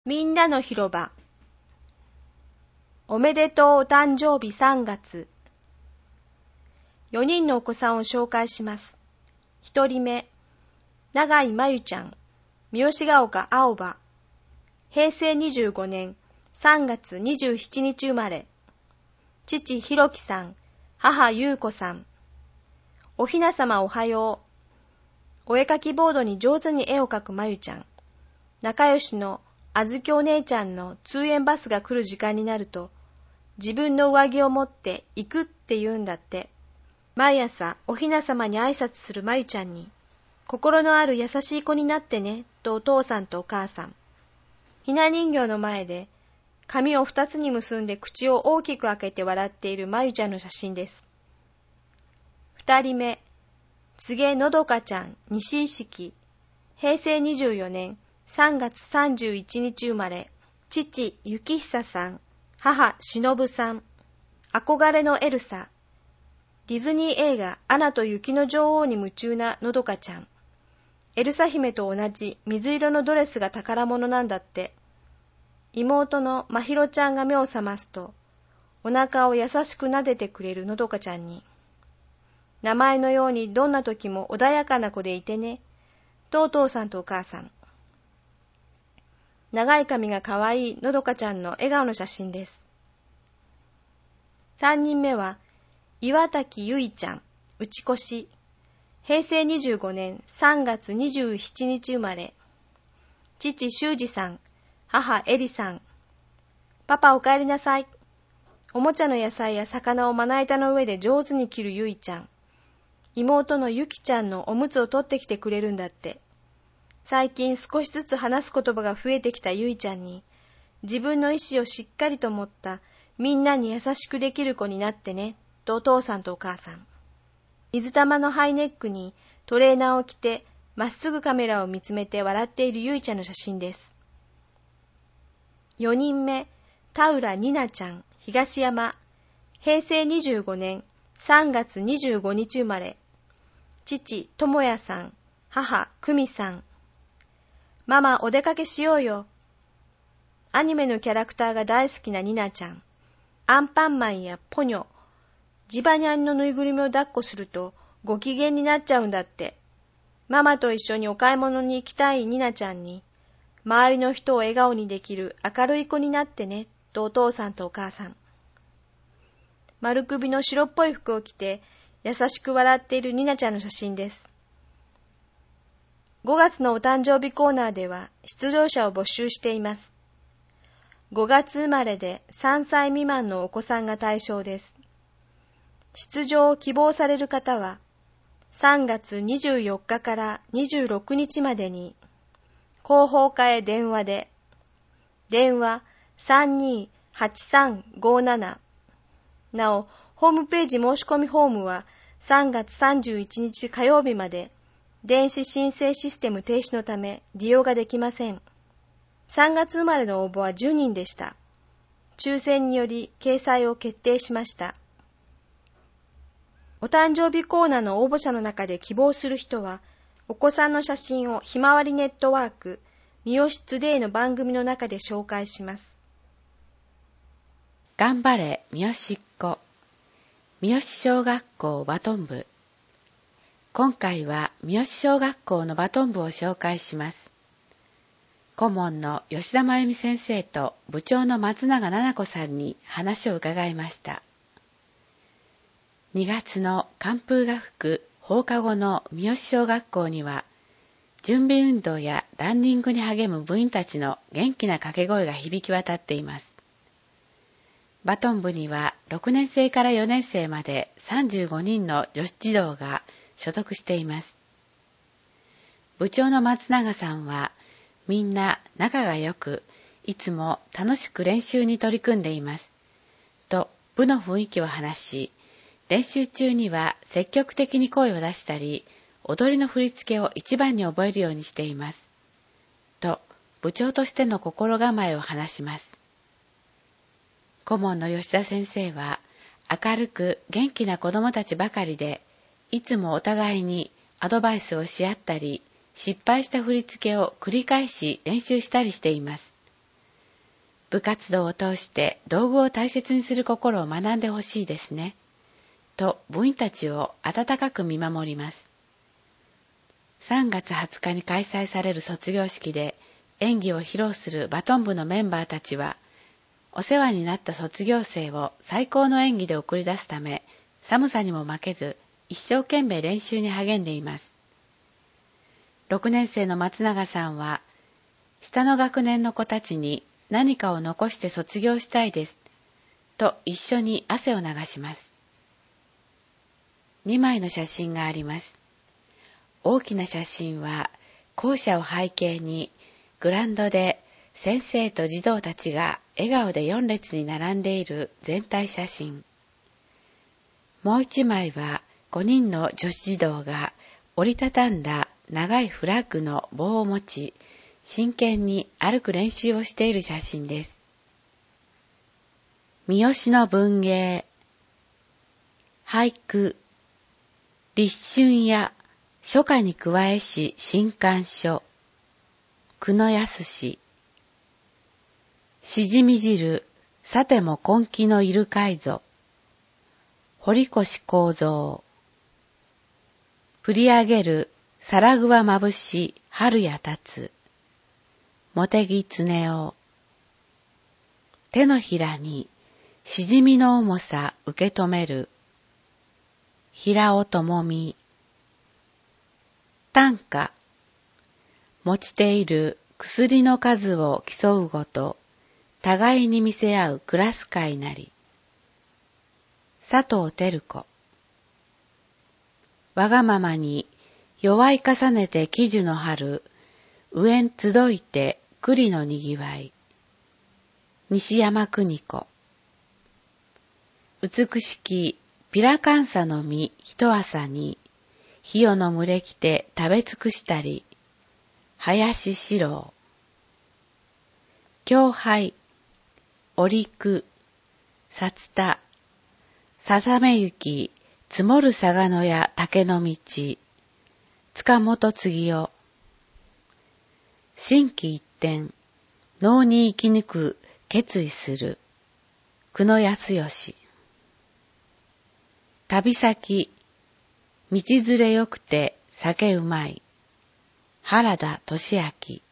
みんなの広場。おめでとうお誕生日3月。4人のお子さんを紹介します。1人目、永井真由ちゃん、三好ヶ丘青葉。平成25年3月27日生まれ。父ひろきさん、母ゆうこさん。おひなさまおはよう。お絵かきボードに上手に絵を描くまゆちゃん。仲良しのあずきお姉ちゃんの通園バスが来る時間になると、自分の上着を持って行くって言うんだって。毎朝おひなさまに挨拶するまゆちゃんに、心のある優しい子になってね、とお父さんとお母さん。ひな人形の前で、髪を2つに結んで口を大きく開けて笑っているまゆちゃんの写真です。2人目、つげのどかちゃん、西石木。平成24年3月31日生まれ。父、幸久さん、母、忍さん。憧れのエルサ。ディズニー映画アナと雪の女王に夢中なのどかちゃん。エルサ姫と同じ水色のドレスが宝物なんだって。妹のまひろちゃんが目を覚ますと、お腹を優しく撫でてくれるのどかちゃんに、名前のようにどんな時も穏やかな子でいてね、とお父さんとお母さん。長い髪がかわいいのどかちゃんの笑顔の写真です。3人目は、岩滝ゆいちゃん、うちこし。平成25年3月27日生まれ。父修二さん、母エリさん。パパお帰りなさい。おもちゃの野菜や魚をまな板の上で上手に切るゆいちゃん。妹のゆきちゃんのおむつを取ってきてくれるんだって。最近少しずつ話す言葉が増えてきたゆいちゃんに、自分の意志をしっかりと持ったみんなに優しくできる子になってね、とお父さんとお母さん。水玉のハイネックにトレーナーを着てまっすぐカメラを見つめて笑っているゆいちゃんの写真です。4人目、田浦になちゃん、東山。平成25年3月25日生まれ。父、智也さん、母、久美さん。ママ、お出かけしようよ。アニメのキャラクターが大好きなニナちゃん。アンパンマンやポニョ、ジバニャンのぬいぐるみを抱っこするとご機嫌になっちゃうんだって。ママと一緒にお買い物に行きたいニナちゃんに、周りの人を笑顔にできる明るい子になってね、とお父さんとお母さん。丸首の白っぽい服を着て、優しく笑っているニナちゃんの写真です。5月のお誕生日コーナーでは出場者を募集しています。5月生まれで3歳未満のお子さんが対象です。出場を希望される方は、3月24日から26日までに、広報課へ電話で、電話328357。なお、ホームページ申し込みフォームは3月31日火曜日まで、電子申請システム停止のため利用ができません。3月生まれの応募は10人でした。抽選により掲載を決定しました。お誕生日コーナーの応募者の中で希望する人は、お子さんの写真をひまわりネットワーク、三好トゥデイの番組の中で紹介します。 頑張れ三好っ子。三好小学校バトン部。今回は三好小学校のバトン部を紹介します。顧問の吉田真由美先生と部長の松永奈々子さんに話を伺いました。2月の寒風が吹く放課後の三好小学校には、準備運動やランニングに励む部員たちの元気な掛け声が響き渡っています。バトン部には6年生から4年生まで35人の女子児童が所属しています。部長の松永さんは、みんな仲が良く、いつも楽しく練習に取り組んでいます。と部の雰囲気を話し、練習中には積極的に声を出したり、踊りの振り付けを一番に覚えるようにしています。と部長としての心構えを話します。顧問の吉田先生は、明るく元気な子どもたちばかりで、いつもお互いにアドバイスをし合ったり、失敗した振り付けを繰り返し練習したりしています。 部活動を通して道具を大切にする心を学んでほしいですね。と部員たちを温かく見守ります。3月20日に開催される卒業式で演技を披露するバトン部のメンバーたちは、お世話になった卒業生を最高の演技で送り出すため、寒さにも負けず一生懸命練習に励んでいます。6年生の松永さんは、下の学年の子たちに何かを残して卒業したいです、と一緒に汗を流します。2枚の写真があります。大きな写真は、校舎を背景に、グラウンドで先生と児童たちが笑顔で4列に並んでいる全体写真。もう1枚は、5人の女子児童が折りたたんだ長いフラッグの棒を持ち、真剣に歩く練習をしている写真です。三好の文芸。俳句。立春や初夏に加えし新刊書。久野康。しじみ汁、さても根気のいるかいぞ。堀越幸三。振り上げる、皿具はまぶし、春や立つ。茂木恒夫。手のひらに、しじみの重さ受け止める。平尾智美。短歌。持ちている薬の数を競うごと、互いに見せ合うクラス会なり。佐藤輝子。わがままに弱い重ねて喜寿の春、上ん集いて栗のにぎわい。西山邦子。美しきピラカンサの実一朝に、火をの群れ来て食べ尽くしたり。林四郎。狂拝。折久。札田。さざめゆき、積もる嵯峨野や竹の道。塚本継夫。心機一転、能に生き抜く決意する。久野康義。旅先、道連れよくて酒うまい。原田俊明。